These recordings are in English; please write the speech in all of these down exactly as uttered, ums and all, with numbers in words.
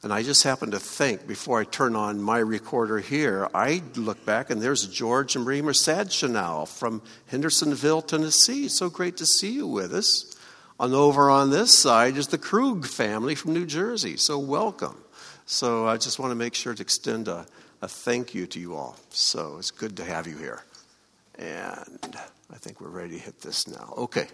And I just happened to think, before I turn on my recorder here, I look back and there's George and Marie Mersadchanel from Hendersonville, Tennessee. So great to see you with us. And over on this side is the Krug family from New Jersey. So welcome. So I just want to make sure to extend a, a thank you to you all. So it's good to have you here. And I think we're ready to hit this now. Okay.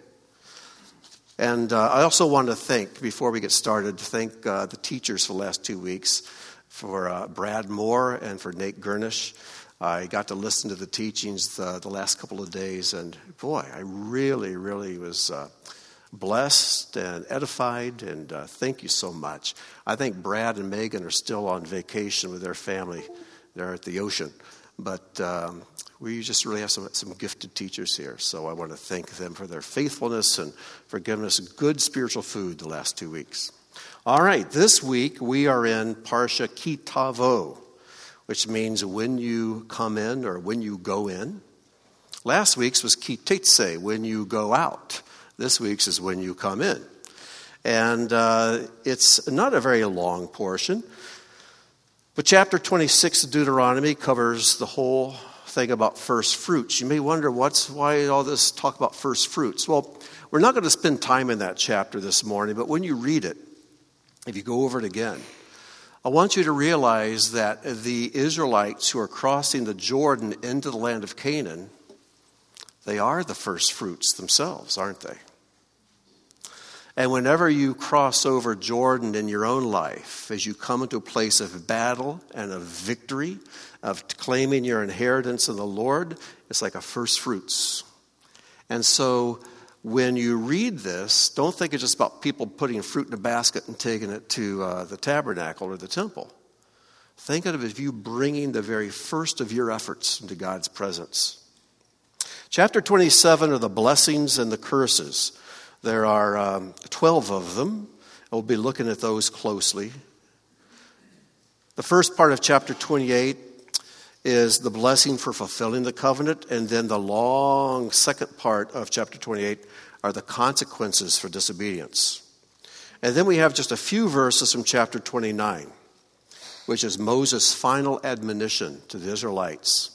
And uh, I also want to thank, before we get started, thank uh, the teachers for the last two weeks, for uh, Brad Moore and for Nate Gurnish. I got to listen to the teachings the, the last couple of days, and boy, I really, really was uh, blessed and edified, and uh, thank you so much. I think Brad and Megan are still on vacation with their family. They're at the ocean, but um, we just really have some, some gifted teachers here, so I want to thank them for their faithfulness and for giving us good spiritual food the last two weeks. All right, this week we are in Parsha Ki Tavo, which means when you come in or when you go in. Last week's was Ki Tetse, when you go out. This week's is when you come in. And uh, it's not a very long portion, but chapter twenty-six of Deuteronomy covers the whole thing about first fruits. You may wonder, what's why all this talk about first fruits? Well, we're not going to spend time in that chapter this morning, but when you read it, if you go over it again, I want you to realize that the Israelites who are crossing the Jordan into the land of Canaan, they are the first fruits themselves, aren't they? And whenever you cross over Jordan in your own life, as you come into a place of battle and of victory, of claiming your inheritance in the Lord, it's like a first fruits. And so when you read this, don't think it's just about people putting fruit in a basket and taking it to uh, the tabernacle or the temple. Think of it as you bringing the very first of your efforts into God's presence. Chapter twenty-seven are the blessings and the curses. There are um, twelve of them. We'll be looking at those closely. The first part of chapter twenty-eight is the blessing for fulfilling the covenant, and then the long second part of chapter twenty-eight are the consequences for disobedience. And then we have just a few verses from chapter twenty-nine, which is Moses' final admonition to the Israelites.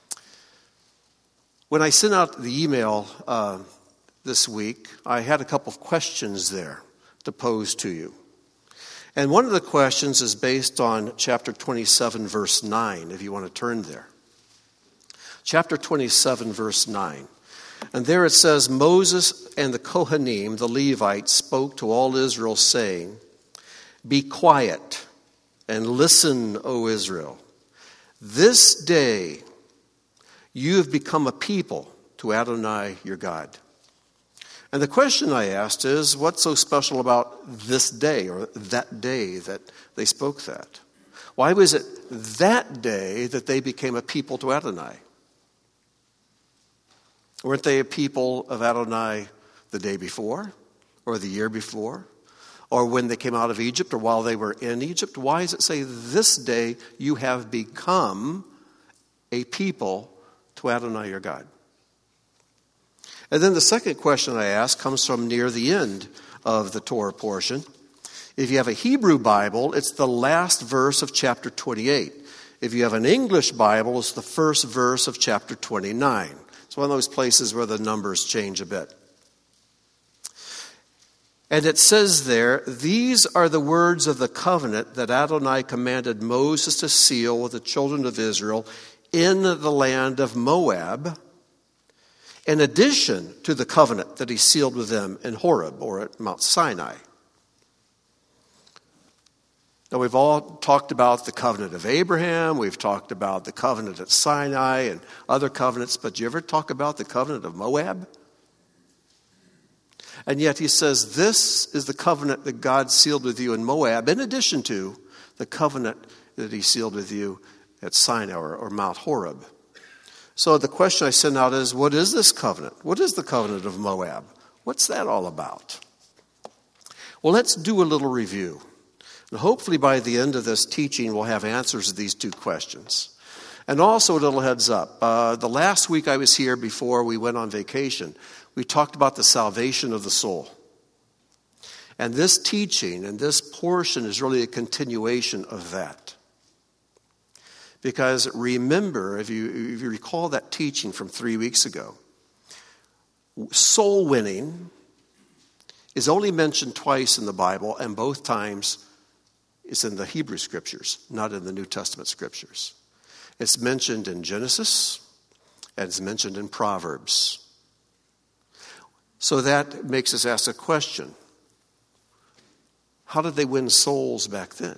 When I sent out the email uh, this week, I had a couple of questions there to pose to you. And one of the questions is based on chapter twenty-seven, verse nine, if you want to turn there. Chapter twenty-seven, verse nine. And there it says, Moses and the Kohanim, the Levites, spoke to all Israel, saying, "Be quiet and listen, O Israel. This day you have become a people to Adonai your God." And the question I asked is, what's so special about this day or that day that they spoke that? Why was it that day that they became a people to Adonai? Weren't they a people of Adonai the day before or the year before or when they came out of Egypt or while they were in Egypt? Why does it say this day you have become a people to Adonai your God? And then the second question I ask comes from near the end of the Torah portion. If you have a Hebrew Bible, it's the last verse of chapter twenty-eight. If you have an English Bible, it's the first verse of chapter twenty-nine. It's one of those places where the numbers change a bit. And it says there, "These are the words of the covenant that Adonai commanded Moses to seal with the children of Israel in the land of Moab, in addition to the covenant that he sealed with them in Horeb," or at Mount Sinai. Now, we've all talked about the covenant of Abraham. We've talked about the covenant at Sinai and other covenants. But do you ever talk about the covenant of Moab? And yet he says, this is the covenant that God sealed with you in Moab, in addition to the covenant that he sealed with you at Sinai or, or Mount Horeb. So the question I send out is, what is this covenant? What is the covenant of Moab? What's that all about? Well, let's do a little review. And hopefully by the end of this teaching, we'll have answers to these two questions. And also a little heads up. Uh, the last week I was here before we went on vacation, we talked about the salvation of the soul. And this teaching and this portion is really a continuation of that. Because remember, if you, if you recall that teaching from three weeks ago, soul winning is only mentioned twice in the Bible, and both times it's in the Hebrew Scriptures, not in the New Testament Scriptures. It's mentioned in Genesis, and it's mentioned in Proverbs. So that makes us ask a question. How did they win souls back then?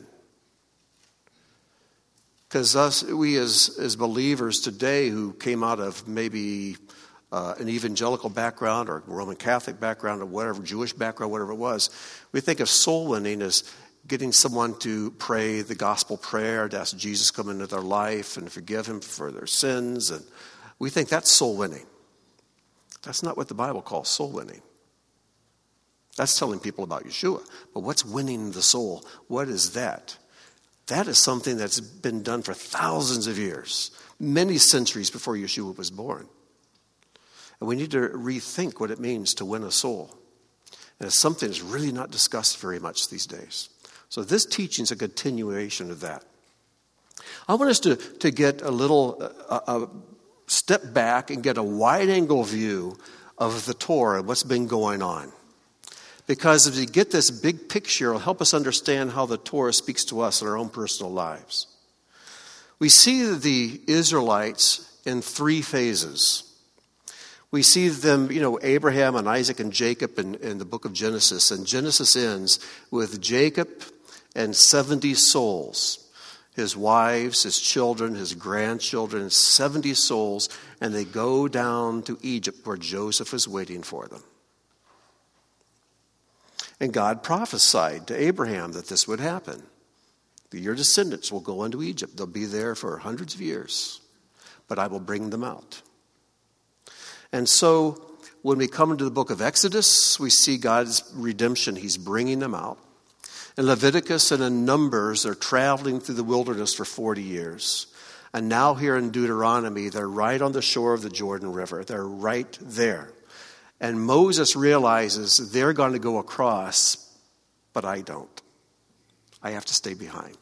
Because us, we as, as believers today who came out of maybe uh, an evangelical background or Roman Catholic background or whatever, Jewish background, whatever it was, we think of soul winning as getting someone to pray the gospel prayer, to ask Jesus to come into their life and forgive him for their sins. And we think that's soul winning. That's not what the Bible calls soul winning. That's telling people about Yeshua. But what's winning the soul? What is that? That is something that's been done for thousands of years, many centuries before Yeshua was born. And we need to rethink what it means to win a soul. And it's something that's really not discussed very much these days. So this teaching is a continuation of that. I want us to, to get a little uh, a step back and get a wide-angle view of the Torah and what's been going on. Because if we get this big picture, it'll help us understand how the Torah speaks to us in our own personal lives. We see the Israelites in three phases. We see them, you know, Abraham and Isaac and Jacob in, in the book of Genesis. And Genesis ends with Jacob and seventy souls. His wives, his children, his grandchildren, seventy souls. And they go down to Egypt where Joseph is waiting for them. And God prophesied to Abraham that this would happen. That your descendants will go into Egypt. They'll be there for hundreds of years. But I will bring them out. And so when we come into the book of Exodus, we see God's redemption. He's bringing them out. In Leviticus and in Numbers, they're traveling through the wilderness for forty years. And now here in Deuteronomy, they're right on the shore of the Jordan River. They're right there. And Moses realizes they're going to go across, but I don't. I have to stay behind.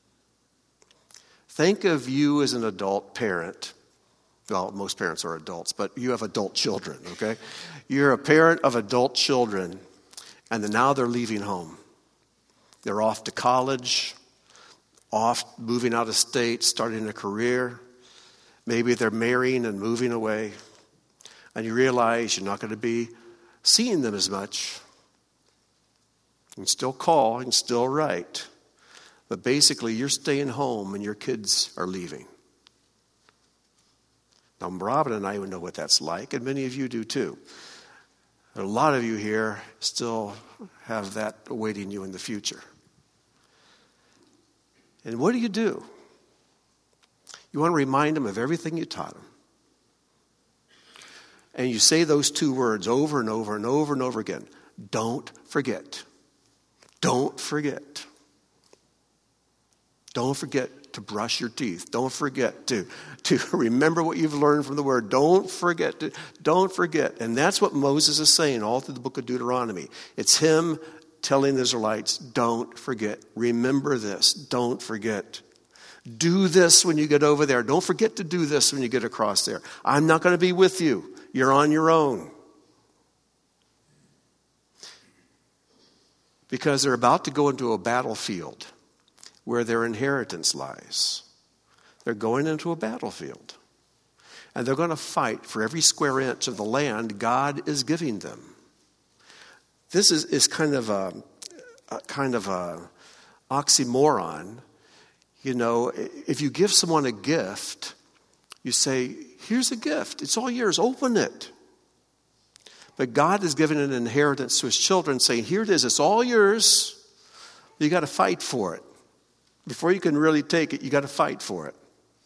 Think of you as an adult parent. Well, most parents are adults, but you have adult children, okay? You're a parent of adult children, and then now they're leaving home. They're off to college, off moving out of state, starting a career. Maybe they're marrying and moving away. And you realize you're not going to be seeing them as much. You can still call, you can still write. But basically, you're staying home and your kids are leaving. Now, Robin and I would know what that's like, and many of you do too. A lot of you here still have that awaiting you in the future. And what do you do? You want to remind them of everything you taught them. And you say those two words over and over and over and over again. Don't forget. Don't forget. Don't forget to brush your teeth. Don't forget to, to remember what you've learned from the Word. Don't forget. To, don't forget. And that's what Moses is saying all through the book of Deuteronomy. It's him telling the Israelites, don't forget. Remember this. Don't forget. Do this when you get over there. Don't forget to do this when you get across there. I'm not going to be with you. You're on your own. Because they're about to go into a battlefield where their inheritance lies. They're going into a battlefield. And they're going to fight for every square inch of the land God is giving them. This is, is kind of a, a kind of a oxymoron. You know, if you give someone a gift, you say, here's a gift. It's all yours. Open it. But God is giving an inheritance to his children, saying, here it is. It's all yours. You got to fight for it. Before you can really take it, you got to fight for it.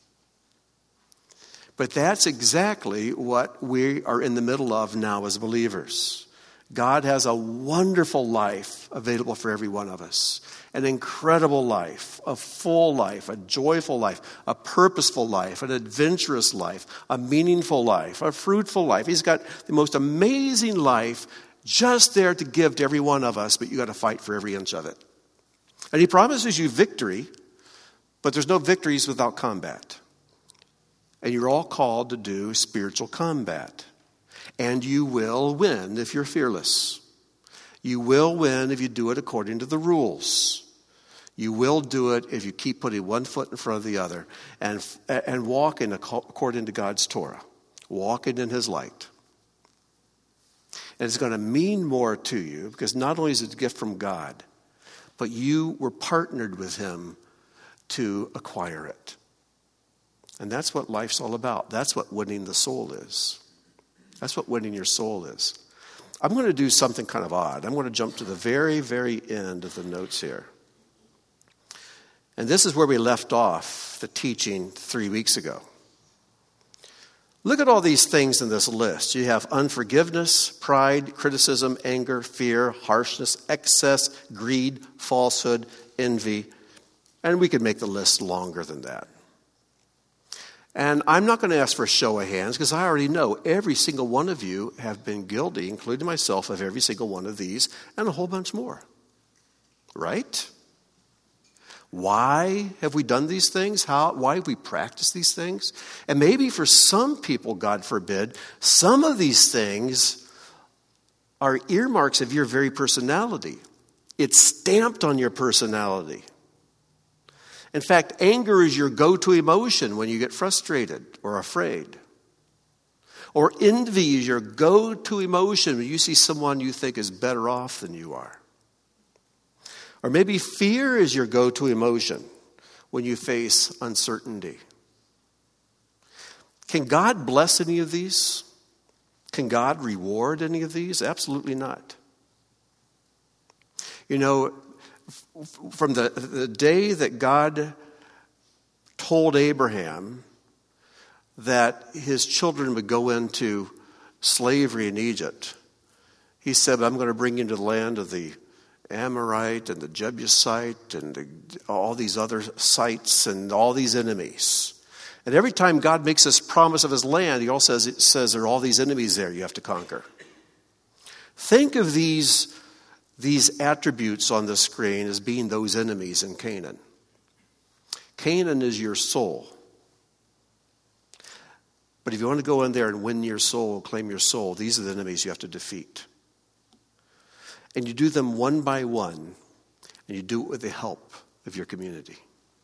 But that's exactly what we are in the middle of now as believers. God has a wonderful life available for every one of us. An incredible life, a full life, a joyful life, a purposeful life, an adventurous life, a meaningful life, a fruitful life. He's got the most amazing life just there to give to every one of us, but you got to fight for every inch of it. And he promises you victory, but there's no victories without combat. And you're all called to do spiritual combat. And you will win if you're fearless. You will win if you do it according to the rules. You will do it if you keep putting one foot in front of the other and, and walking according to God's Torah, walking in his light. And it's going to mean more to you because not only is it a gift from God, but you were partnered with him to acquire it. And that's what life's all about. That's what winning the soul is. That's what winning your soul is. I'm going to do something kind of odd. I'm going to jump to the very, very end of the notes here. And this is where we left off the teaching three weeks ago. Look at all these things in this list. You have unforgiveness, pride, criticism, anger, fear, harshness, excess, greed, falsehood, envy. And we could make the list longer than that. And I'm not going to ask for a show of hands because I already know every single one of you have been guilty, including myself, of every single one of these and a whole bunch more. Right? Why have we done these things? How? Why have we practiced these things? And maybe for some people, God forbid, some of these things are earmarks of your very personality. It's stamped on your personality. In fact, anger is your go-to emotion when you get frustrated or afraid. Or envy is your go-to emotion when you see someone you think is better off than you are. Or maybe fear is your go-to emotion when you face uncertainty. Can God bless any of these? Can God reward any of these? Absolutely not. You know, from the, the day that God told Abraham that his children would go into slavery in Egypt, he said, I'm going to bring you into the land of the Amorite and the Jebusite and the, all these other sites and all these enemies. And every time God makes this promise of his land, he also says, it says there are all these enemies there you have to conquer. Think of these These attributes on the screen as being those enemies in Canaan. Canaan is your soul. But if you want to go in there and win your soul, claim your soul, these are the enemies you have to defeat. And you do them one by one, and you do it with the help of your community.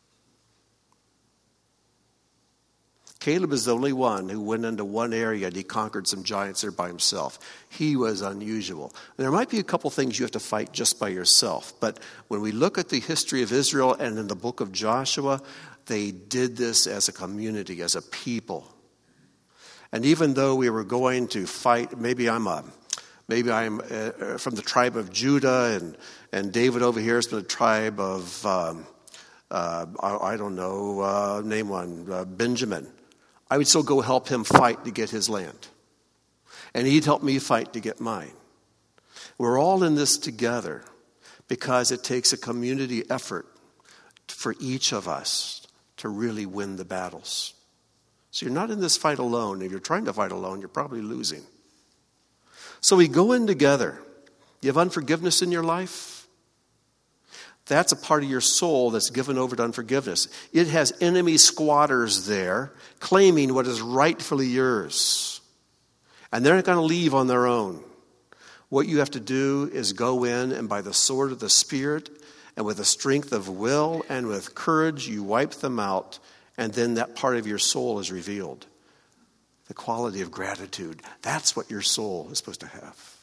Caleb is the only one who went into one area and he conquered some giants there by himself. He was unusual. And there might be a couple things you have to fight just by yourself. But when we look at the history of Israel and in the book of Joshua, they did this as a community, as a people. And even though we were going to fight, maybe I'm a, maybe I'm uh, from the tribe of Judah, and, and David over here is from the tribe of, um, uh, I, I don't know, uh, name one, uh, Benjamin. I would still go help him fight to get his land. And he'd help me fight to get mine. We're all in this together because it takes a community effort for each of us to really win the battles. So you're not in this fight alone. If you're trying to fight alone, you're probably losing. So we go in together. You have unforgiveness in your life? That's a part of your soul that's given over to unforgiveness. It has enemy squatters there claiming what is rightfully yours. And they're not going to leave on their own. What you have to do is go in and by the sword of the Spirit and with the strength of will and with courage, you wipe them out. And then that part of your soul is revealed. The quality of gratitude. That's what your soul is supposed to have.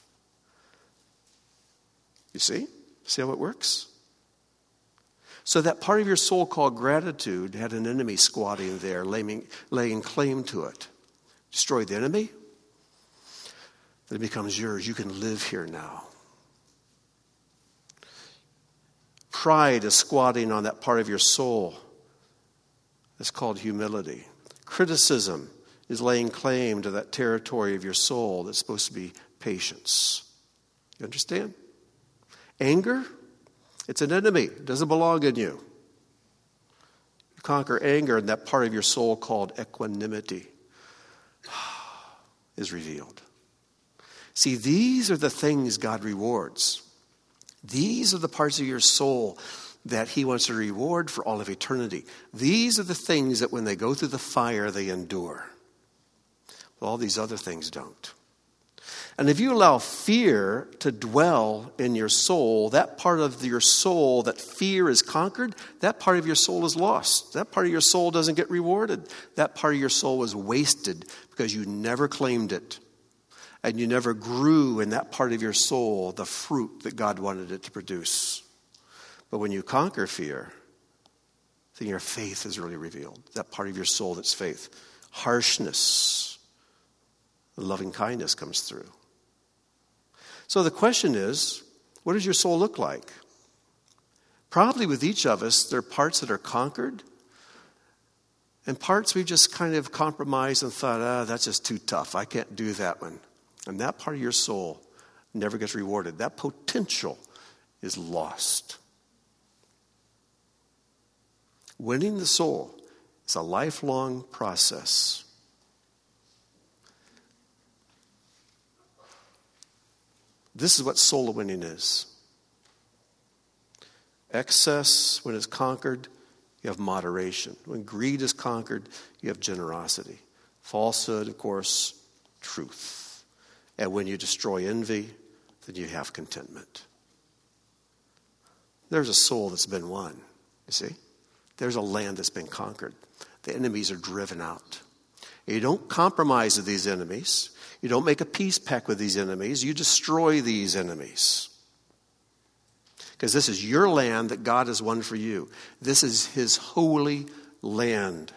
You see? See how it works? So that part of your soul called gratitude had an enemy squatting there, laying, laying claim to it. Destroy the enemy, then it becomes yours. You can live here now. Pride is squatting on that part of your soul. It's called humility. Criticism is laying claim to that territory of your soul that's supposed to be patience. You understand? Anger, it's an enemy. It doesn't belong in you. You conquer anger, and that part of your soul called equanimity is revealed. See, these are the things God rewards. These are the parts of your soul that he wants to reward for all of eternity. These are the things that when they go through the fire, they endure. Well, all these other things don't. And if you allow fear to dwell in your soul, that part of your soul that fear is conquered, that part of your soul is lost. That part of your soul doesn't get rewarded. That part of your soul was wasted because you never claimed it. And you never grew in that part of your soul the fruit that God wanted it to produce. But when you conquer fear, then your faith is really revealed. That part of your soul that's faith. Harshness, loving kindness comes through. So the question is, what does your soul look like? Probably with each of us, there are parts that are conquered and parts we just kind of compromised and thought, ah, that's just too tough. I can't do that one. And that part of your soul never gets rewarded. That potential is lost. Winning the soul is a lifelong process. This is what soul winning is. Excess, when it's conquered, you have moderation. When greed is conquered, you have generosity. Falsehood, of course, truth. And when you destroy envy, then you have contentment. There's a soul that's been won, you see? There's a land that's been conquered. The enemies are driven out. You don't compromise with these enemies. You don't make a peace pact with these enemies. You destroy these enemies. Because this is your land that God has won for you. This is his holy land.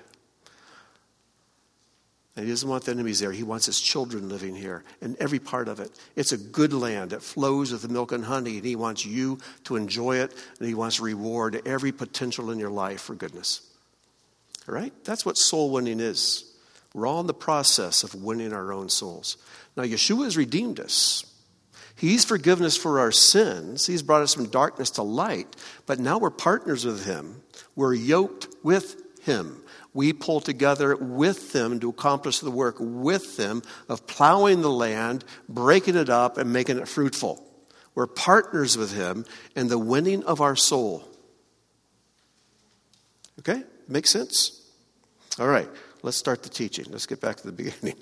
And he doesn't want the enemies there. He wants his children living here in every part of it. It's a good land. It flows with the milk and honey. And he wants you to enjoy it. And he wants to reward every potential in your life for goodness. All right? That's what soul winning is. We're all in the process of winning our own souls. Now, Yeshua has redeemed us. He's forgiven us for our sins. He's brought us from darkness to light. But now we're partners with him. We're yoked with him. We pull together with him to accomplish the work with him of plowing the land, breaking it up, and making it fruitful. We're partners with him in the winning of our soul. Okay? Make sense? All right. Let's start the teaching. Let's get back to the beginning.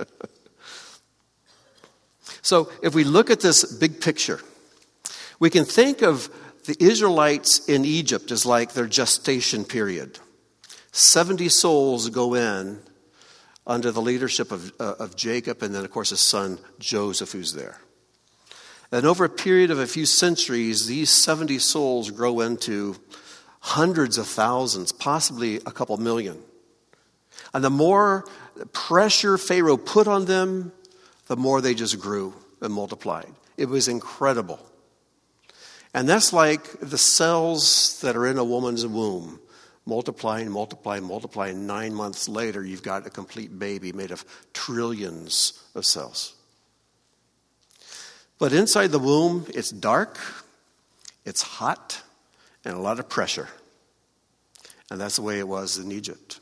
So if we look at this big picture, we can think of the Israelites in Egypt as like their gestation period. seventy souls go in under the leadership of, uh, of Jacob and then, of course, his son Joseph, who's there. And over a period of a few centuries, these seventy souls grow into hundreds of thousands, possibly a couple million. And the more pressure Pharaoh put on them, the more they just grew and multiplied. It was incredible. And that's like the cells that are in a woman's womb, multiplying, multiplying, multiplying. Nine months later, you've got a complete baby made of trillions of cells. But inside the womb, it's dark, it's hot, and a lot of pressure. And that's the way it was in Egypt.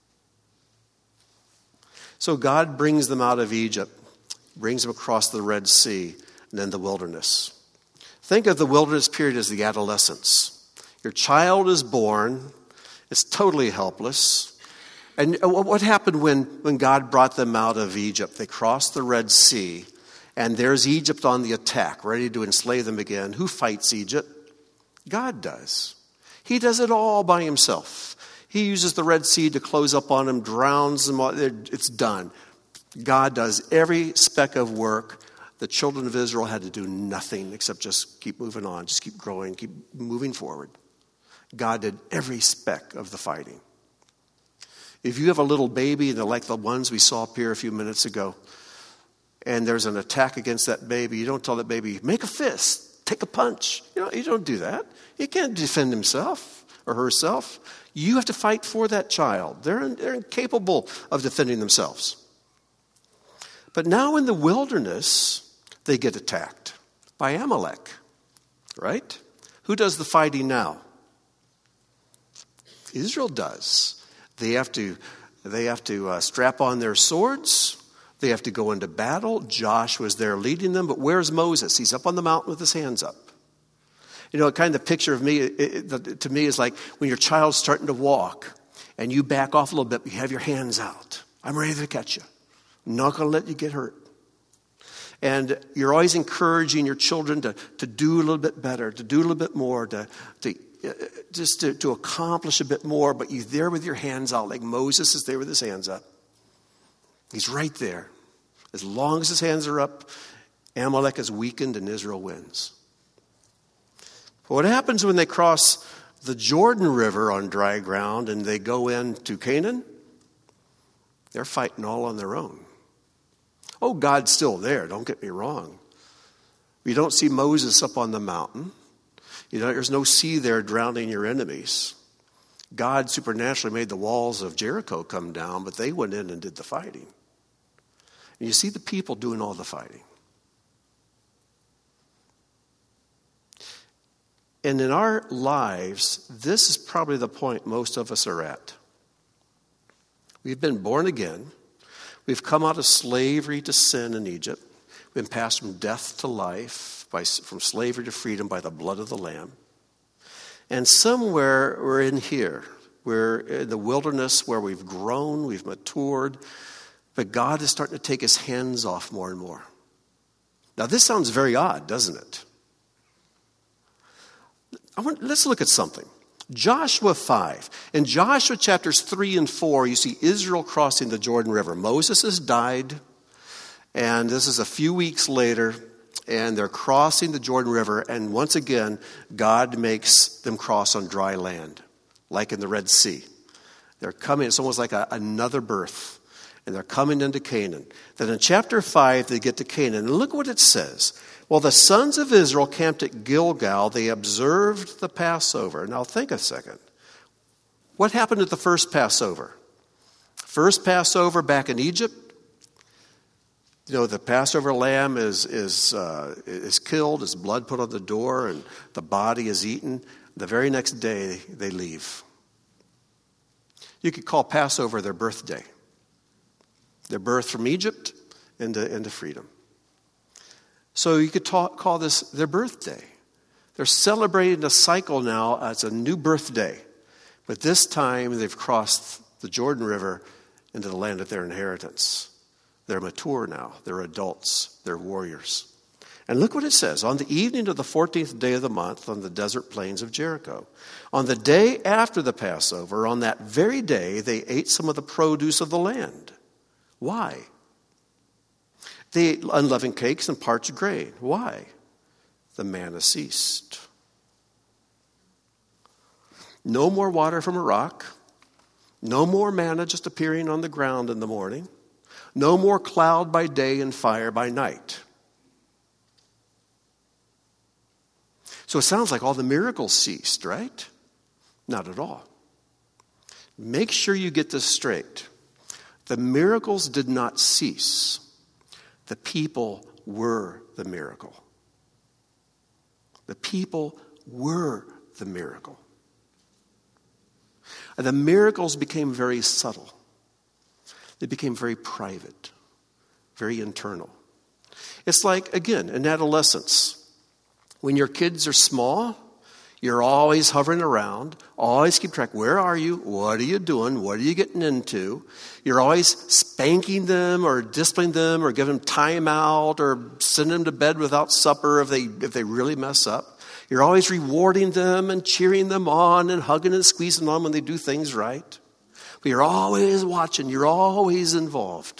So God brings them out of Egypt, brings them across the Red Sea, and then the wilderness. Think of the wilderness period as the adolescence. Your child is born. It's totally helpless. And what happened when, when God brought them out of Egypt? They crossed the Red Sea, and there's Egypt on the attack, ready to enslave them again. Who fights Egypt? God does. He does it all by himself. He uses the Red Sea to close up on them, drowns them. It's done. God does every speck of work. The children of Israel had to do nothing except just keep moving on, just keep growing, keep moving forward. God did every speck of the fighting. If you have a little baby, like the ones we saw up here a few minutes ago, and there's an attack against that baby, you don't tell that baby, make a fist, take a punch. You know, you don't do that. He can't defend himself or herself. You have to fight for that child. They're, they're incapable of defending themselves. But now in the wilderness, they get attacked by Amalek, right? Who does the fighting now? Israel does. They have to, they have to uh, strap on their swords. They have to go into battle. Joshua's there leading them, but where's Moses? He's up on the mountain with his hands up. You know, a kind of picture of me, it, it, to me, is like when your child's starting to walk and you back off a little bit, but you have your hands out. I'm ready to catch you. I'm not going to let you get hurt. And you're always encouraging your children to, to do a little bit better, to do a little bit more, to, to uh, just to, to accomplish a bit more, but you're there with your hands out like Moses is there with his hands up. He's right there. As long as his hands are up, Amalek is weakened and Israel wins. But what happens when they cross the Jordan River on dry ground and they go into Canaan? They're fighting all on their own. Oh, God's still there, don't get me wrong. You don't see Moses up on the mountain. You know, there's no sea there drowning your enemies. God supernaturally made the walls of Jericho come down, but they went in and did the fighting. And you see the people doing all the fighting. And in our lives, this is probably the point most of us are at. We've been born again. We've come out of slavery to sin in Egypt. We've been passed from death to life, by, from slavery to freedom by the blood of the Lamb. And somewhere we're in here. We're in the wilderness where we've grown, we've matured, but God is starting to take his hands off more and more. Now this sounds very odd, doesn't it? I want, let's look at something. Joshua five. In Joshua chapters three and four, you see Israel crossing the Jordan River. Moses has died, and this is a few weeks later, and they're crossing the Jordan River, and once again, God makes them cross on dry land, like in the Red Sea. They're coming, it's almost like a, another birth, and they're coming into Canaan. Then in chapter five, they get to Canaan, and look what it says. Well, the sons of Israel camped at Gilgal. They observed the Passover. Now think a second. What happened at the first Passover? First Passover back in Egypt. You know, the Passover lamb is is uh, is killed, his blood put on the door, and the body is eaten. The very next day, they leave. You could call Passover their birthday. Their birth from Egypt into, into freedom. So you could talk, call this their birthday. They're celebrating a cycle now. It's a new birthday. But this time they've crossed the Jordan River into the land of their inheritance. They're mature now. They're adults. They're warriors. And look what it says. On the evening of the fourteenth day of the month, on the desert plains of Jericho. On the day after the Passover, on that very day, they ate some of the produce of the land. Why? They ate unleavened cakes and parched grain. Why? The manna ceased. No more water from a rock. No more manna just appearing on the ground in the morning. No more cloud by day and fire by night. So it sounds like all the miracles ceased, right? Not at all. Make sure you get this straight. The miracles did not cease. The people were the miracle. The people were the miracle. And the miracles became very subtle. They became very private, very internal. It's like, again, in adolescence. When your kids are small, you're always hovering around, always keep track. Where are you? What are you doing? What are you getting into? You're always spanking them or disciplining them or giving them time out or sending them to bed without supper if they if they really mess up. You're always rewarding them and cheering them on and hugging and squeezing them when they do things right. But you're always watching. You're always involved.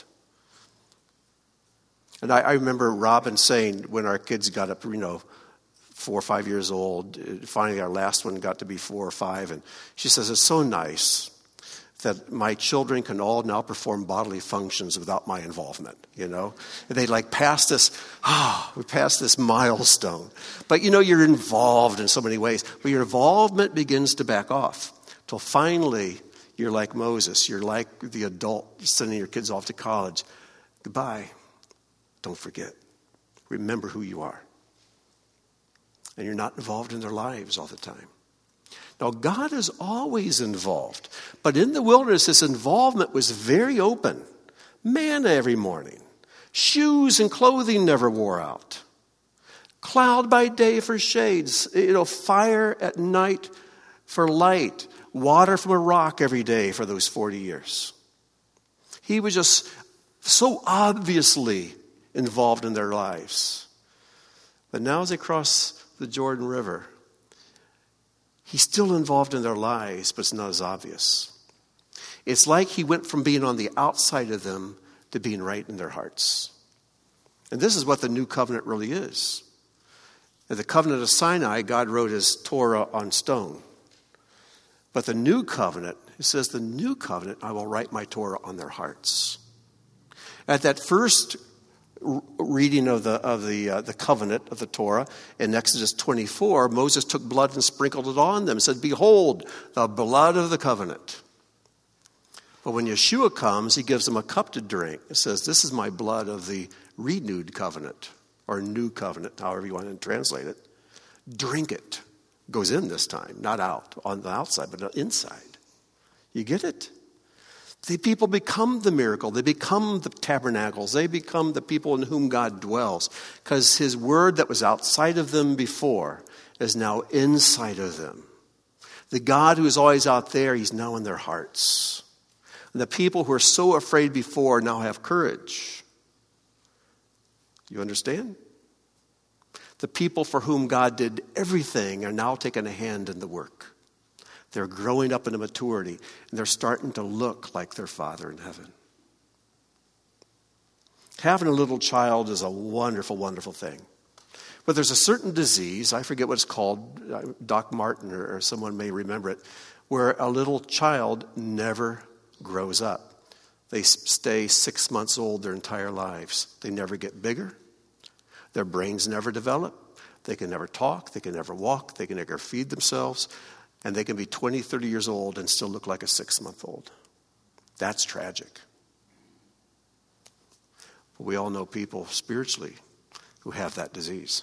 And I, I remember Robin saying when our kids got up, you know, four or five years old. Finally, our last one got to be four or five. And she says, it's so nice that my children can all now perform bodily functions without my involvement, you know. And they like pass this, ah, oh, we passed this milestone. But, you know, you're involved in so many ways. But your involvement begins to back off till finally you're like Moses. You're like the adult sending your kids off to college. Goodbye. Don't forget. Remember who you are. And you're not involved in their lives all the time. Now, God is always involved. But in the wilderness, his involvement was very open. Manna every morning. Shoes and clothing never wore out. Cloud by day for shades. You know, fire at night for light. Water from a rock every day for those forty years. He was just so obviously involved in their lives. But now as they cross the Jordan River, he's still involved in their lives, but it's not as obvious. It's like he went from being on the outside of them to being right in their hearts. And this is what the new covenant really is. In the covenant of Sinai, God wrote his Torah on stone. But the new covenant, it says, the new covenant, I will write my Torah on their hearts. At that first reading of the of the uh, the covenant of the Torah in Exodus twenty-four, Moses took blood and sprinkled it on them and said, "Behold, the blood of the covenant." But when Yeshua comes, he gives them a cup to drink. It says, "This is my blood of the renewed covenant," or new covenant, however you want to translate it. Drink it. Goes in this time, not out on the outside, but inside. You get it? The people become the miracle. They become the tabernacles. They become the people in whom God dwells. Because his word that was outside of them before is now inside of them. The God who is always out there, he's now in their hearts. And the people who are so afraid before now have courage. You understand? The people for whom God did everything are now taking a hand in the work. They're growing up into maturity, and they're starting to look like their Father in heaven. Having a little child is a wonderful, wonderful thing. But there's a certain disease, I forget what it's called, Doc Martin or, or someone may remember it, where a little child never grows up. They stay six months old their entire lives. They never get bigger. Their brains never develop. They can never talk. They can never walk. They can never feed themselves. And they can be twenty, thirty years old and still look like a six-month-old. That's tragic. But we all know people spiritually who have that disease.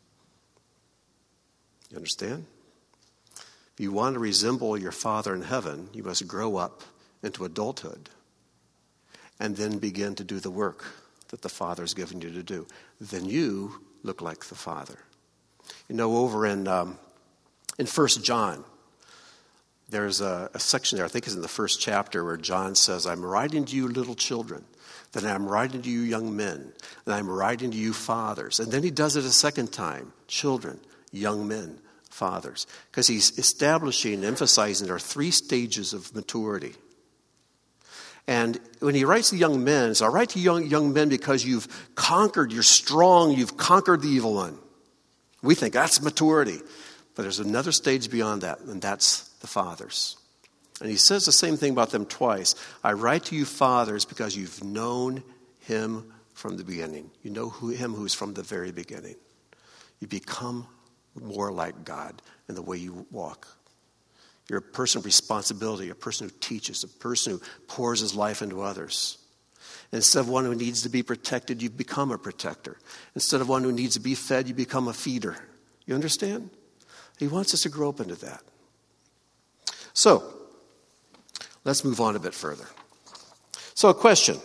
You understand? If you want to resemble your Father in heaven, you must grow up into adulthood and then begin to do the work that the Father has given you to do. Then you look like the Father. You know, over in um, in First John, there's a, a section there, I think it's in the first chapter, where John says, "I'm writing to you little children, then I'm writing to you young men, and I'm writing to you fathers." And then he does it a second time, children, young men, fathers. Because he's establishing, emphasizing there are three stages of maturity. And when he writes to young men, so I write to young, young men because you've conquered, you're strong, you've conquered the evil one. We think that's maturity. But there's another stage beyond that, and that's the fathers. And he says the same thing about them twice. "I write to you fathers because you've known him from the beginning." You know who, him who's from the very beginning. You become more like God in the way you walk. You're a person of responsibility, a person who teaches, a person who pours his life into others. Instead of one who needs to be protected, you become a protector. Instead of one who needs to be fed, you become a feeder. You understand? He wants us to grow up into that. So, let's move on a bit further. So, a question.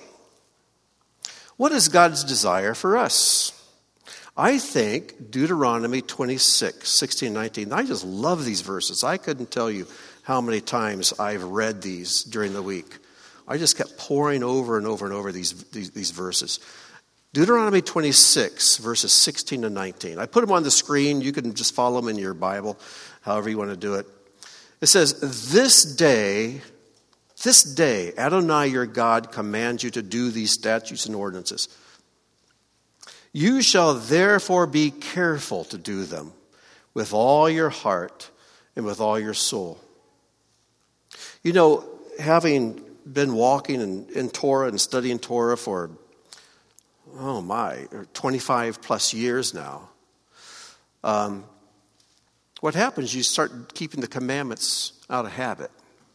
What is God's desire for us? I think Deuteronomy twenty-six, sixteen, nineteen. I just love these verses. I couldn't tell you how many times I've read these during the week. I just kept pouring over and over and over these, these, these verses. Deuteronomy twenty-six, verses sixteen to nineteen. I put them on the screen. You can just follow them in your Bible, however you want to do it. It says, this day, this day, Adonai your God commands you to do these statutes and ordinances. You shall therefore be careful to do them with all your heart and with all your soul. You know, having been walking in, in Torah and studying Torah for, oh my, twenty-five plus years now, um, what happens, you start keeping the commandments out of habit.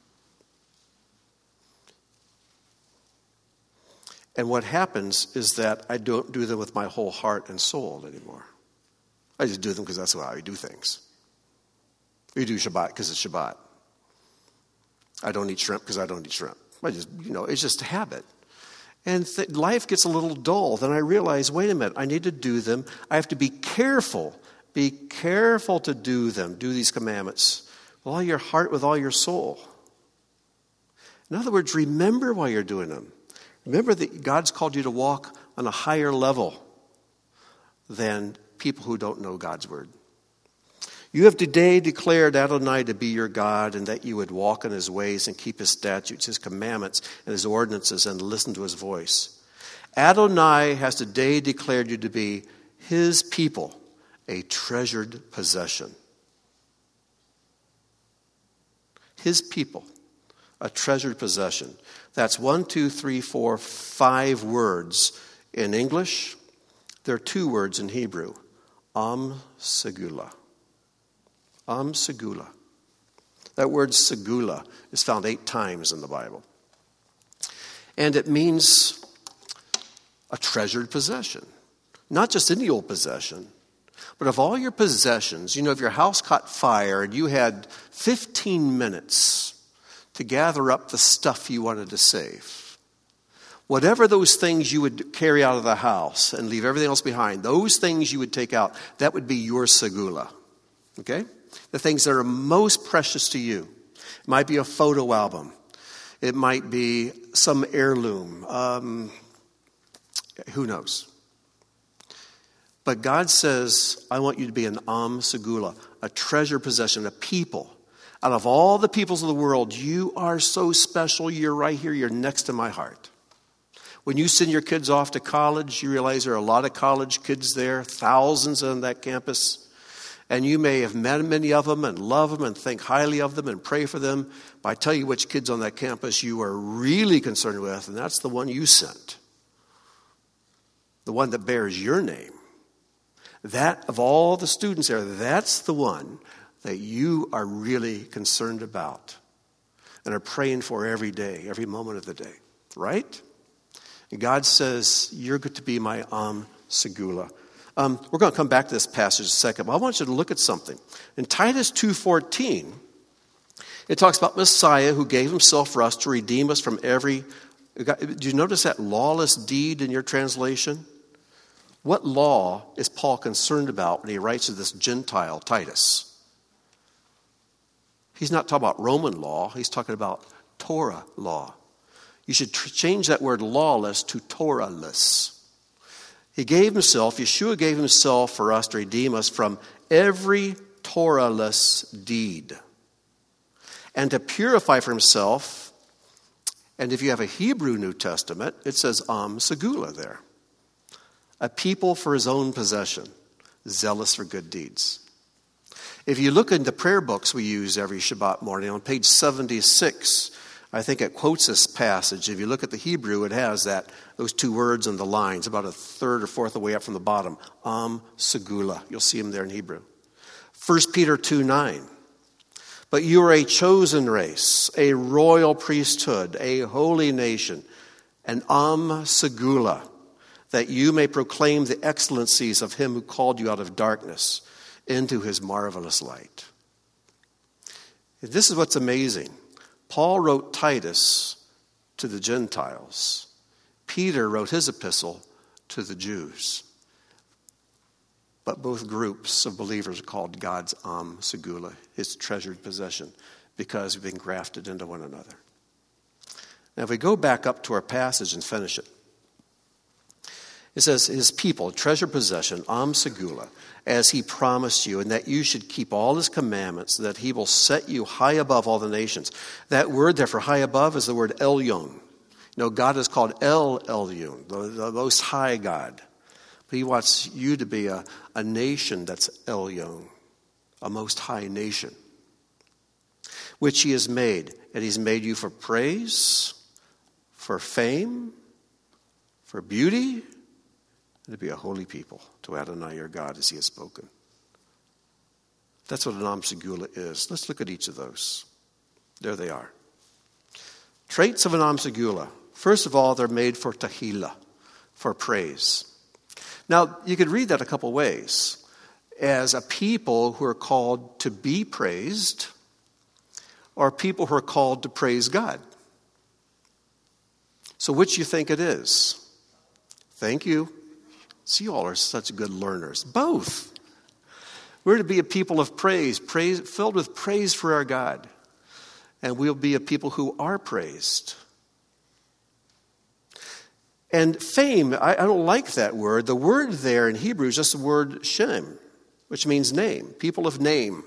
And what happens is that I don't do them with my whole heart and soul anymore. I just do them because that's how I do things. We do Shabbat because it's Shabbat. I don't eat shrimp because I don't eat shrimp. I just, you know, it's just a habit. And th- life gets a little dull. Then I realize, wait a minute, I need to do them. I have to be careful. Be careful to do them. Do these commandments with all your heart, with all your soul. In other words, remember why you're doing them. Remember that God's called you to walk on a higher level than people who don't know God's word. You have today declared Adonai to be your God, and that you would walk in his ways and keep his statutes, his commandments, and his ordinances, and listen to his voice. Adonai has today declared you to be his people, a treasured possession. His people, a treasured possession. That's one, two, three, four, five words in English. There are two words in Hebrew. Am segula. Am segula. That word segula is found eight times in the Bible. And it means a treasured possession. Not just any old possession, but of all your possessions, you know, if your house caught fire and you had fifteen minutes to gather up the stuff you wanted to save, whatever those things you would carry out of the house and leave everything else behind, those things you would take out, that would be your segula. Okay? The things that are most precious to you. It might be a photo album. It might be some heirloom. Um, who knows? But God says, I want you to be an Am Segula, a treasure possession, a people. Out of all the peoples of the world, you are so special. You're right here. You're next to my heart. When you send your kids off to college, you realize there are a lot of college kids there, thousands on that campus. And you may have met many of them and love them and think highly of them and pray for them. But I tell you which kids on that campus you are really concerned with, and that's the one you sent. The one that bears your name. That, of all the students there, that's the one that you are really concerned about and are praying for every day, every moment of the day. Right? And God says, you're good to be my Am Segula. Um, we're going to come back to this passage in a second, but I want you to look at something. In Titus two fourteen, it talks about Messiah who gave himself for us to redeem us from every... Do you notice that lawless deed in your translation? What law is Paul concerned about when he writes to this Gentile, Titus? He's not talking about Roman law. He's talking about Torah law. You should tr- change that word lawless to Torahless. He gave himself, Yeshua gave himself for us to redeem us from every Torahless deed. And to purify for himself, and if you have a Hebrew New Testament, it says Am Segula there. A people for his own possession, zealous for good deeds. If you look in the prayer books we use every Shabbat morning, on page seventy-six, I think it quotes this passage. If you look at the Hebrew, it has that those two words in the lines, about a third or fourth of the way up from the bottom. Am Segula. You'll see them there in Hebrew. First Peter two nine. But you are a chosen race, a royal priesthood, a holy nation, an Am Segula, that you may proclaim the excellencies of him who called you out of darkness into his marvelous light. This is what's amazing. Paul wrote Titus to the Gentiles. Peter wrote his epistle to the Jews. But both groups of believers are called God's Am Segula, his treasured possession, because we've been grafted into one another. Now, if we go back up to our passage and finish it, it says, his people, treasured possession, Am Segula, as he promised you, and that you should keep all his commandments, that he will set you high above all the nations. That word there for high above is the word Elyon. You know, God is called El Elyon, the, the most high God. But he wants you to be a, a nation that's Elyon, a most high nation, which he has made. And he's made you for praise, for fame, for beauty, and to be a holy people, to Adonai your God as he has spoken. That's what an Am Segula is. Let's look at each of those. There they are. Traits of an Am Segula. First of all, they're made for tahila, for praise. Now, you could read that a couple ways. As a people who are called to be praised, or people who are called to praise God. So which do you think it is? Thank you. See, you all are such good learners. Both. We're to be a people of praise, praise filled with praise for our God. And we'll be a people who are praised. And fame, I, I don't like that word. The word there in Hebrew is just the word shem, which means name, people of name.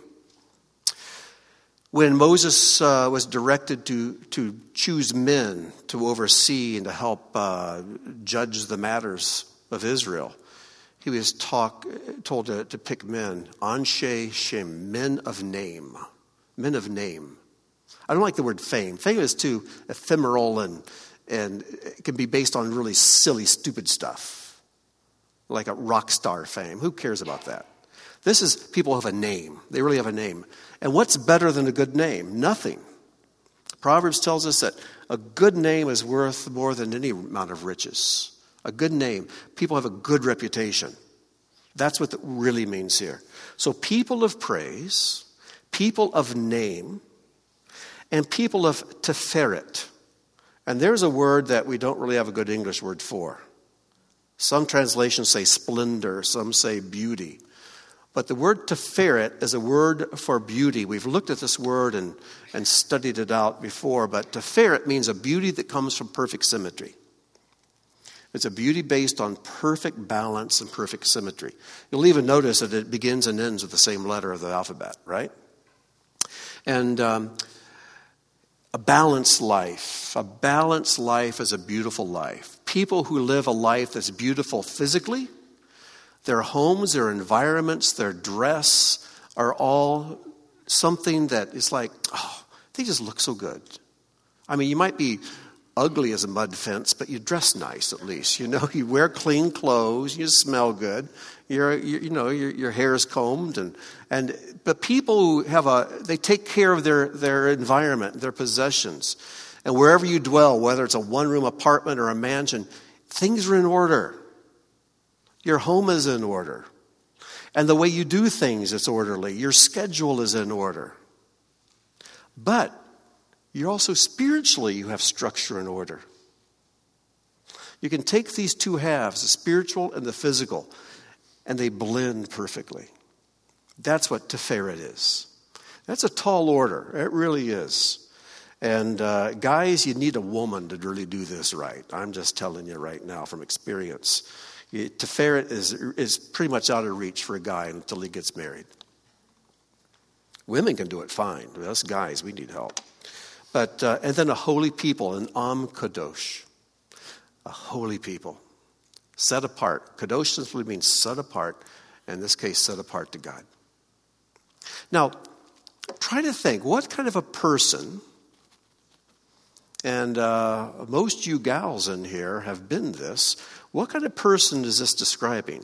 When Moses uh, was directed to, to choose men to oversee and to help uh, judge the matters of Israel, he was talk, told to, to pick men, Anshe Shem, men of name, men of name. I don't like the word fame. Fame is too ephemeral and, and it can be based on really silly, stupid stuff, like a rock star fame. Who cares about that? This is people who have a name. They really have a name. And what's better than a good name? Nothing. Proverbs tells us that a good name is worth more than any amount of riches. A good name. People have a good reputation. That's what it really means here. So people of praise, people of name, and people of teferet. And there's a word that we don't really have a good English word for. Some translations say splendor, some say beauty. But the word teferet is a word for beauty. We've looked at this word and, and studied it out before, but teferet means a beauty that comes from perfect symmetry. It's a beauty based on perfect balance and perfect symmetry. You'll even notice that it begins and ends with the same letter of the alphabet, right? And um, a balanced life. A balanced life is a beautiful life. People who live a life that's beautiful physically, their homes, their environments, their dress are all something that is like, oh, they just look so good. I mean, you might be ugly as a mud fence, but you dress nice at least. You know, you wear clean clothes, you smell good. You're, you, you know, your, your hair is combed, and and but people who have a, they take care of their their environment, their possessions, and wherever you dwell, whether it's a one-room apartment or a mansion, things are in order. Your home is in order. And the way you do things is orderly. Your schedule is in order. But you're also spiritually, you have structure and order. You can take these two halves, the spiritual and the physical, and they blend perfectly. That's what teferet is. That's a tall order. It really is. And uh, guys, you need a woman to really do this right. I'm just telling you right now from experience. Teferet is, is pretty much out of reach for a guy until he gets married. Women can do it fine. Us guys, we need help. But uh, and then a holy people, an Am Kadosh. A holy people. Set apart. Kadosh simply means set apart. In this case, set apart to God. Now, try to think, what kind of a person, and uh, most you gals in here have been this, what kind of person is this describing?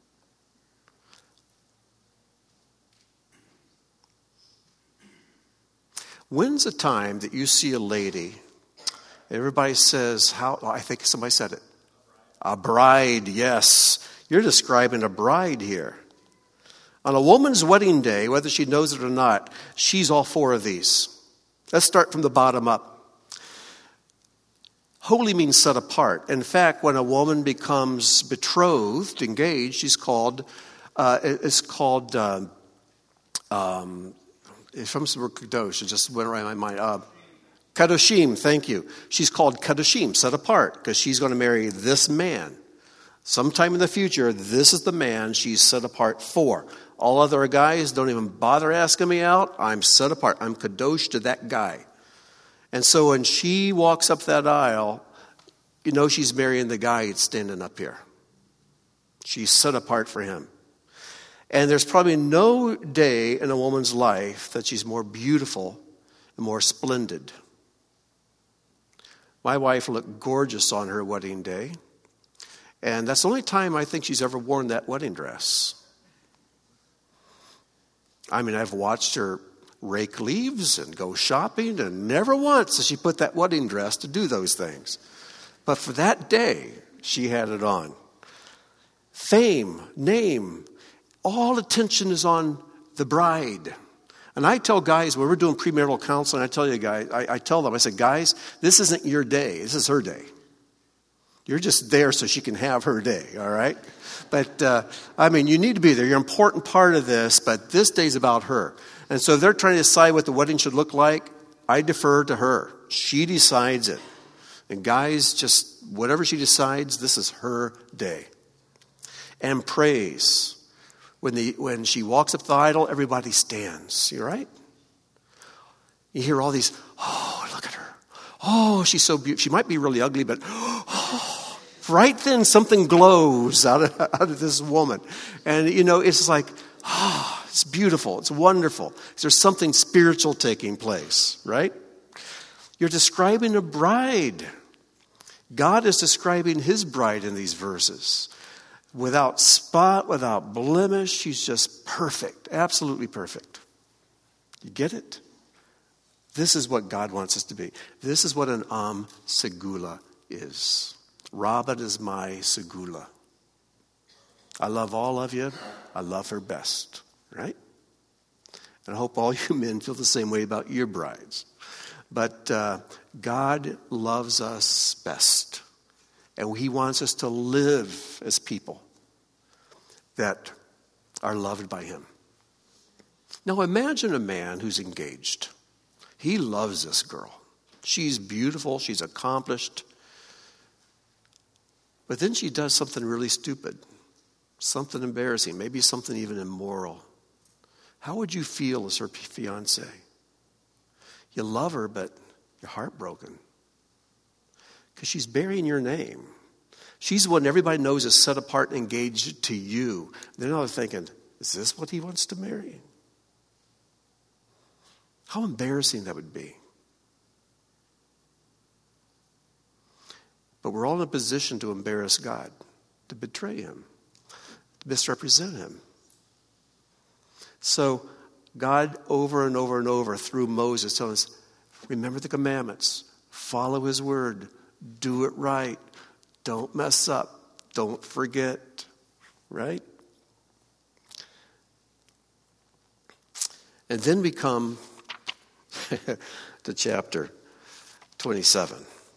When's the time that you see a lady, everybody says, how? I think somebody said it. A bride, yes. You're describing a bride here. On a woman's wedding day, whether she knows it or not, she's all four of these. Let's start from the bottom up. Holy means set apart. In fact, when a woman becomes betrothed, engaged, she's called, uh, it's called, uh, um, from the word kadosh, it just went right in my mind. Uh, kadoshim, thank you. She's called kadoshim, set apart, because she's going to marry this man. Sometime in the future, this is the man she's set apart for. All other guys, don't even bother asking me out. I'm set apart. I'm kadosh to that guy. And so when she walks up that aisle, you know she's marrying the guy that's standing up here. She's set apart for him. And there's probably no day in a woman's life that she's more beautiful and more splendid. My wife looked gorgeous on her wedding day. And that's the only time I think she's ever worn that wedding dress. I mean, I've watched her rake leaves and go shopping, and never once has she put that wedding dress to do those things. But for that day, she had it on. Fame, name, all attention is on the bride. And I tell guys, when we're doing premarital counseling, I tell you guys, I, I tell them, I say, guys, this isn't your day. This is her day. You're just there so she can have her day, all right? But, uh, I mean, you need to be there. You're an important part of this, but this day's about her. And so they're trying to decide what the wedding should look like. I defer to her. She decides it. And guys, just whatever she decides, this is her day. And praise. When the when she walks up to the idol, everybody stands. You right? You hear all these, oh, look at her. Oh, she's so beautiful. She might be really ugly, but oh, right then something glows out of, out of this woman. And, you know, it's like, oh, it's beautiful. It's wonderful. There's something spiritual taking place, right? You're describing a bride. God is describing his bride in these verses. Without spot, without blemish, she's just perfect, absolutely perfect. You get it? This is what God wants us to be. This is what an Am Segula is. Robin is my Segula. I love all of you. I love her best, right? And I hope all you men feel the same way about your brides. But uh, God loves us best. And he wants us to live as people that are loved by him. Now imagine a man who's engaged. He loves this girl. She's beautiful. She's accomplished. But then she does something really stupid. Something embarrassing. Maybe something even immoral. How would you feel as her fiancé? You love her, but you're heartbroken. Because she's bearing your name. She's the one everybody knows is set apart and engaged to you. They're not thinking, is this what he wants to marry? How embarrassing that would be. But we're all in a position to embarrass God, to betray him, to misrepresent him. So God over and over and over through Moses telling us, remember the commandments, follow his word, do it right, don't mess up, don't forget, right? And then we come to chapter twenty-seven.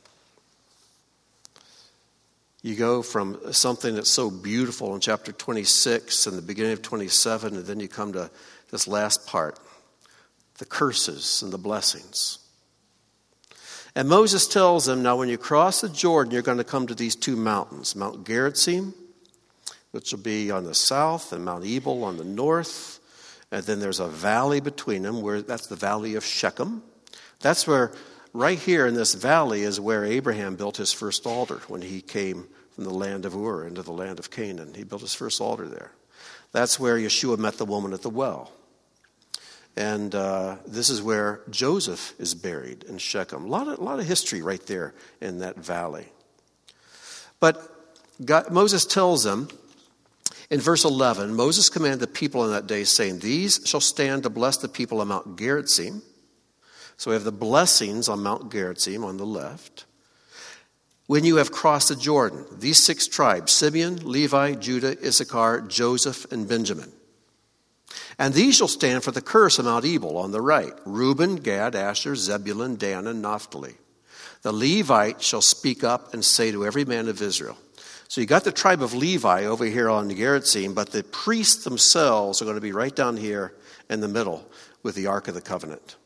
You go from something that's so beautiful in chapter twenty-six and the beginning of twenty-seven, and then you come to this last part, the curses and the blessings. And Moses tells them, now when you cross the Jordan, you're going to come to these two mountains, Mount Gerizim, which will be on the south, and Mount Ebal on the north. And then there's a valley between them, where that's the valley of Shechem. That's where, right here in this valley, is where Abraham built his first altar when he came from the land of Ur into the land of Canaan. He built his first altar there. That's where Yeshua met the woman at the well. And uh, this is where Joseph is buried, in Shechem. A lot of, a lot of history right there in that valley. But God, Moses tells them, in verse eleven, Moses commanded the people in that day, saying, these shall stand to bless the people on Mount Gerizim. So we have the blessings on Mount Gerizim on the left. When you have crossed the Jordan, these six tribes, Simeon, Levi, Judah, Issachar, Joseph, and Benjamin. And these shall stand for the curse of Mount Ebal on the right, Reuben, Gad, Asher, Zebulun, Dan, and Naphtali. The Levite shall speak up and say to every man of Israel. So you got the tribe of Levi over here on the Gerizim, but the priests themselves are going to be right down here in the middle with the Ark of the Covenant.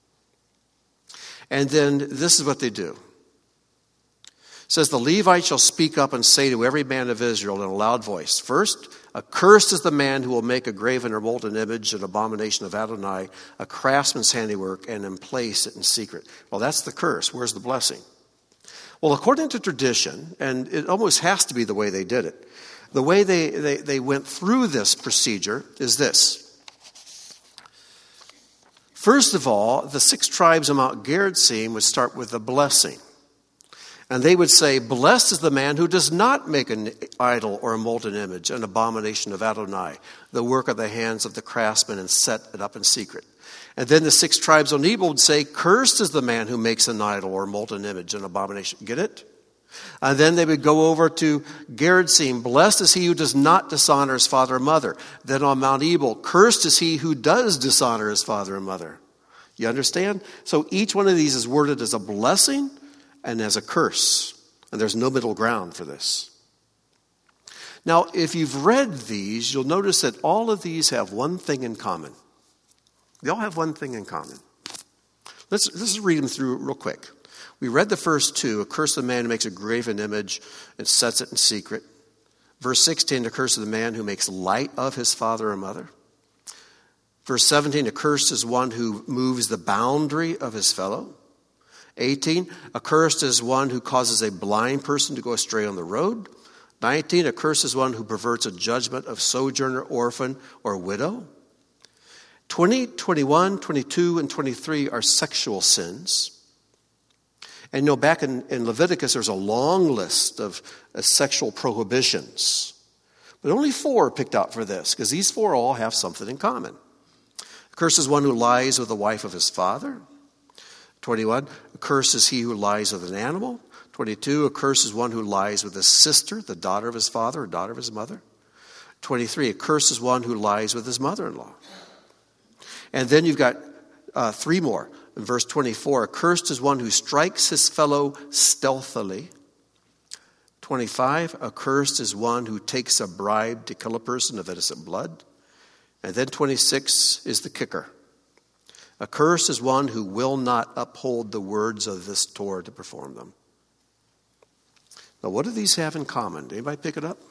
And then this is what they do. It says, the Levite shall speak up and say to every man of Israel in a loud voice, first, accursed is the man who will make a graven or molten image, an abomination of Adonai, a craftsman's handiwork, and emplace it in secret. Well, that's the curse. Where's the blessing? Well, according to tradition, and it almost has to be the way they did it, the way they, they, they went through this procedure is this. First of all, the six tribes of Mount Gerizim would start with a blessing. And they would say, blessed is the man who does not make an idol or a molten image, an abomination of Adonai, the work of the hands of the craftsman, and set it up in secret. And then the six tribes on Ebal would say, cursed is the man who makes an idol or a molten image, an abomination. Get it? And then they would go over to Gerizim, blessed is he who does not dishonor his father or mother. Then on Mount Ebal, cursed is he who does dishonor his father and mother. You understand? So each one of these is worded as a blessing and as a curse And there's no middle ground for this. Now, if you've read these, you'll notice that all of these have one thing in common. They all have one thing in common. Let's, let's read them through real quick. We read the first two, a curse of the man who makes a graven image and sets it in secret. Verse sixteen, a curse of the man who makes light of his father or mother. Verse seventeen, a curse is one who moves the boundary of his fellow. eighteen, accursed is one who causes a blind person to go astray on the road. nineteen, accursed is one who perverts a judgment of sojourner, orphan, or widow. twenty, twenty-one, twenty-two, and twenty-three are sexual sins. And you know, back in, in Leviticus, there's a long list of uh, sexual prohibitions. But only four are picked out for this, because these four all have something in common. Accursed is one who lies with the wife of his father. twenty-one, accursed is he who lies with an animal. twenty-two, accursed is one who lies with his sister, the daughter of his father or daughter of his mother. twenty-three, accursed is one who lies with his mother-in-law. And then you've got uh, three more. In verse twenty-four, accursed is one who strikes his fellow stealthily. twenty-five, accursed is one who takes a bribe to kill a person of innocent blood. And then twenty-six is the kicker. Accursed is one who will not uphold the words of this Torah to perform them. Now, what do these have in common? Did anybody pick it up?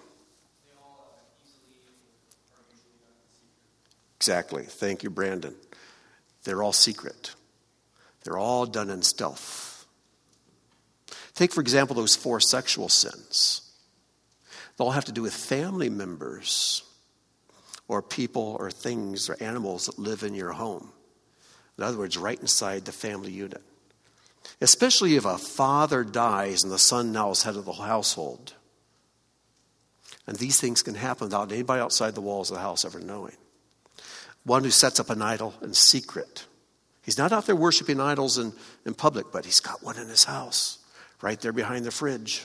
Exactly. Thank you, Brandon. They're all secret. They're all done in stealth. Take, for example, those four sexual sins. They all have to do with family members or people or things or animals that live in your home. In other words, right inside the family unit. Especially if a father dies and the son now is head of the household. And these things can happen without anybody outside the walls of the house ever knowing. One who sets up an idol in secret. He's not out there worshiping idols in, in public, but he's got one in his house, right there behind the fridge.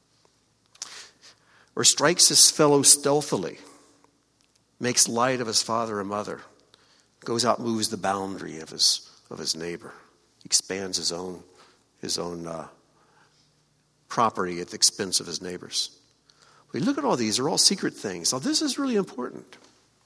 Or strikes his fellow stealthily, makes light of his father or mother, goes out, moves the boundary of his of his neighbor, expands his own his own uh, property at the expense of his neighbors. We look at all these; they're all secret things. Now, this is really important.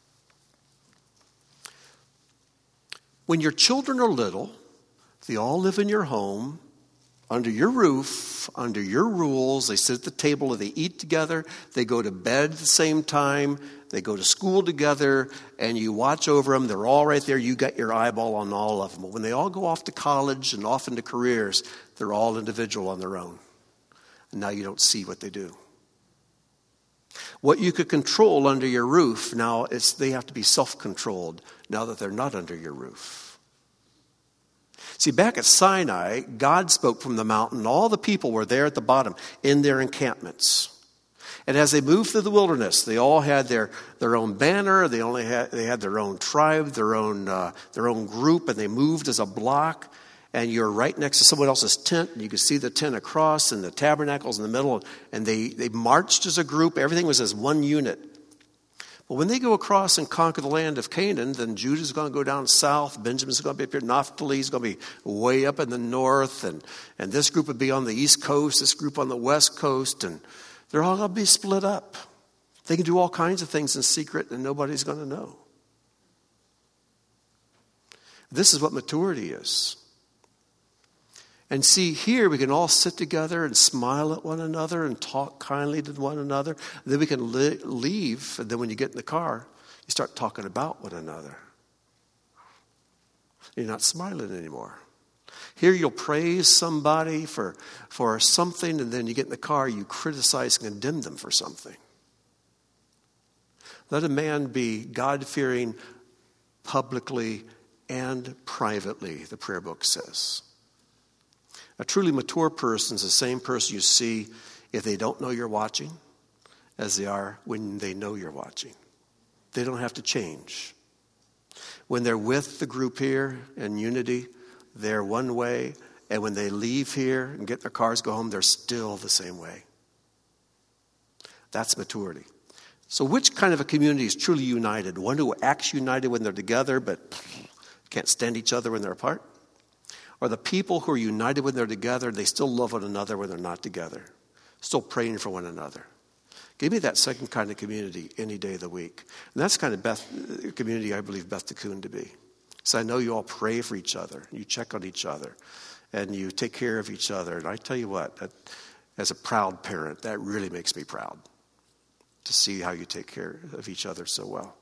When your children are little, they all live in your home, under your roof, under your rules. They sit at the table and they eat together. They go to bed at the same time. They go to school together, and you watch over them. They're all right there. You got your eyeball on all of them. But when they all go off to college and off into careers, they're all individual on their own. And now you don't see what they do. What you could control under your roof, now it's, they have to be self-controlled now that they're not under your roof. See, back at Sinai, God spoke from the mountain. All the people were there at the bottom in their encampments. And as they moved through the wilderness, they all had their, their own banner. They only had they had their own tribe, their own uh, their own group, and they moved as a block. And you're right next to someone else's tent, and you could see the tent across, and the tabernacle's in the middle. And they they marched as a group. Everything was as one unit. But when they go across and conquer the land of Canaan, then Judah's going to go down south. Benjamin's going to be up here. Naphtali's going to be way up in the north. And, and this group would be on the east coast, this group on the west coast. And they're all going to be split up. They can do all kinds of things in secret, and nobody's going to know. This is what maturity is. And see, here we can all sit together and smile at one another and talk kindly to one another. Then we can li- leave, and then when you get in the car, you start talking about one another. You're not smiling anymore. Here you'll praise somebody for, for something, and then you get in the car, you criticize and condemn them for something. Let a man be God-fearing publicly and privately, the prayer book says. A truly mature person is the same person you see if they don't know you're watching as they are when they know you're watching. They don't have to change. When they're with the group here in unity, they're one way. And when they leave here and get in their cars, go home, they're still the same way. That's maturity. So which kind of a community is truly united? One who acts united when they're together but can't stand each other when they're apart? Or the people who are united when they're together, they still love one another when they're not together? still praying for one another. Give me that second kind of community any day of the week. And that's the kind of Beth, community I believe Beth Tikkun to be. So I know you all pray for each other. You check on each other. And you take care of each other. And I tell you what, that, as a proud parent, that really makes me proud to see how you take care of each other so well.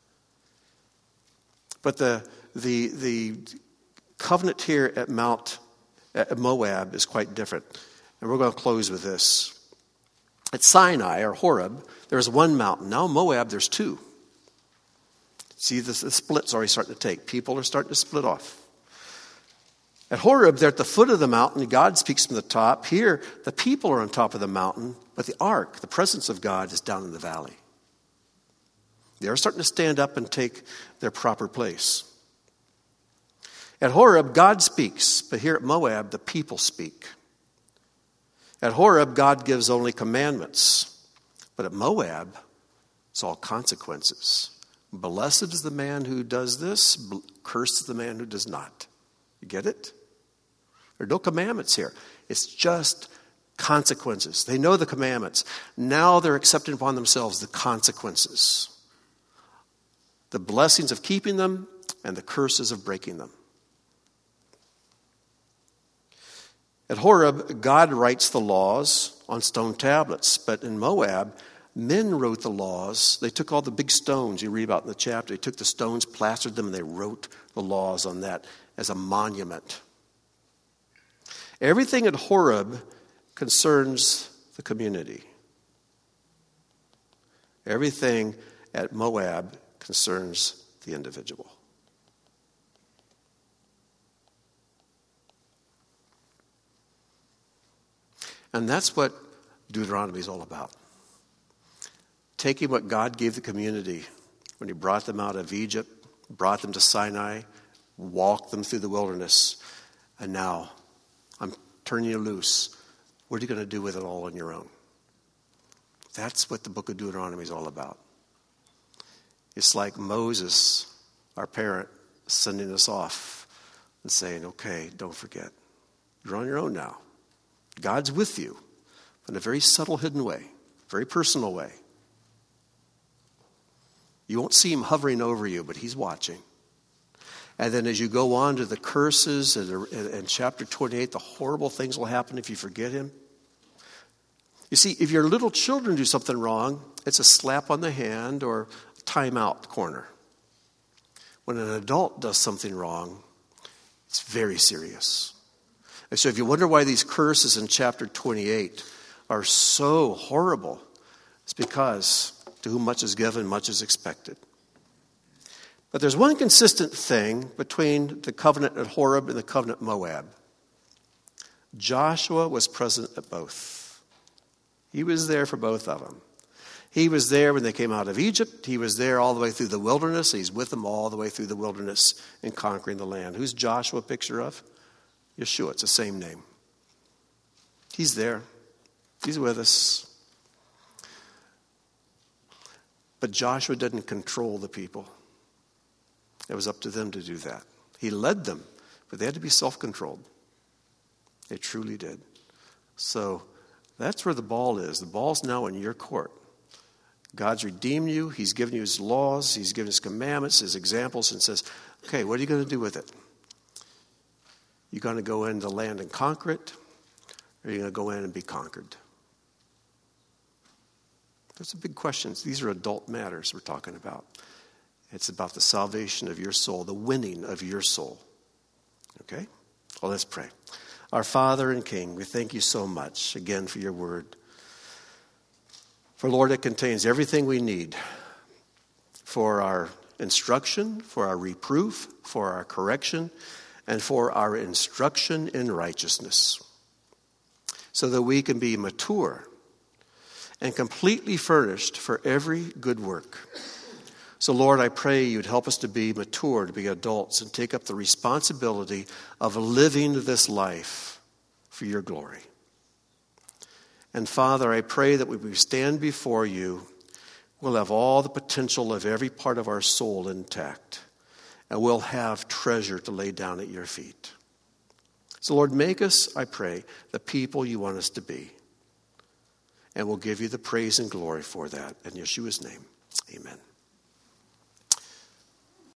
But the the the covenant here at Mount at Moab is quite different. And we're going to close with this. At Sinai, or Horeb, there's one mountain. Now Moab, there's two. See, the, the split's already starting to take. People are starting to split off. At Horeb, they're at the foot of the mountain. God speaks from the top. Here, the people are on top of the mountain, but the ark, the presence of God, is down in the valley. They are starting to stand up and take their proper place. At Horeb, God speaks, but here at Moab, the people speak. At Horeb, God gives only commandments, but at Moab, it's all consequences. Blessed is the man who does this, cursed is the man who does not. You get it? There are no commandments here. It's just consequences. They know the commandments. Now they're accepting upon themselves the consequences. The blessings of keeping them and the curses of breaking them. At Horeb, God writes the laws on stone tablets, but in Moab, men wrote the laws. They took all the big stones you read about in the chapter. They took the stones, plastered them, and they wrote the laws on that as a monument. Everything at Horeb concerns the community. Everything at Moab concerns the individual. And that's what Deuteronomy is all about. Taking what God gave the community when he brought them out of Egypt, brought them to Sinai, walked them through the wilderness, and now I'm turning you loose. What are you going to do with it all on your own? That's what the book of Deuteronomy is all about. It's like Moses, our parent, sending us off and saying, okay, don't forget. You're on your own now. God's with you in a very subtle, hidden way, very personal way. You won't see him hovering over you, but he's watching. And then as you go on to the curses and in chapter twenty-eight, the horrible things will happen if you forget him. You see, if your little children do something wrong, it's a slap on the hand or a timeout corner. When an adult does something wrong, it's very serious. And so if you wonder why these curses in chapter twenty-eight are so horrible, it's because to whom much is given, much is expected. But there's one consistent thing between the covenant at Horeb and the covenant at Moab. Joshua was present at both. He was there for both of them. He was there when they came out of Egypt. He was there all the way through the wilderness. He's with them all the way through the wilderness in conquering the land. Who's Joshua a picture of? Yeshua. It's the same name. He's there. He's with us. But Joshua didn't control the people. It was up to them to do that. He led them, but they had to be self-controlled. They truly did. So that's where the ball is. The ball's now in your court. God's redeemed you. He's given you his laws. He's given his commandments, his examples, and says, okay, what are you going to do with it? You going to go into the land and conquer it? Or are you going to go in and be conquered? Those are big questions. These are adult matters we're talking about. It's about the salvation of your soul, the winning of your soul. Okay? Well, let's pray. Our Father and King, we thank you so much, again, for your word. For, Lord, it contains everything we need for our instruction, for our reproof, for our correction, and for our instruction in righteousness, so that we can be mature and completely furnished for every good work. So, Lord, I pray you'd help us to be mature, to be adults, and take up the responsibility of living this life for your glory. And, Father, I pray that when we stand before you, we'll have all the potential of every part of our soul intact, and we'll have treasure to lay down at your feet. So, Lord, make us, I pray, the people you want us to be. And we'll give you the praise and glory for that. In Yeshua's name, amen.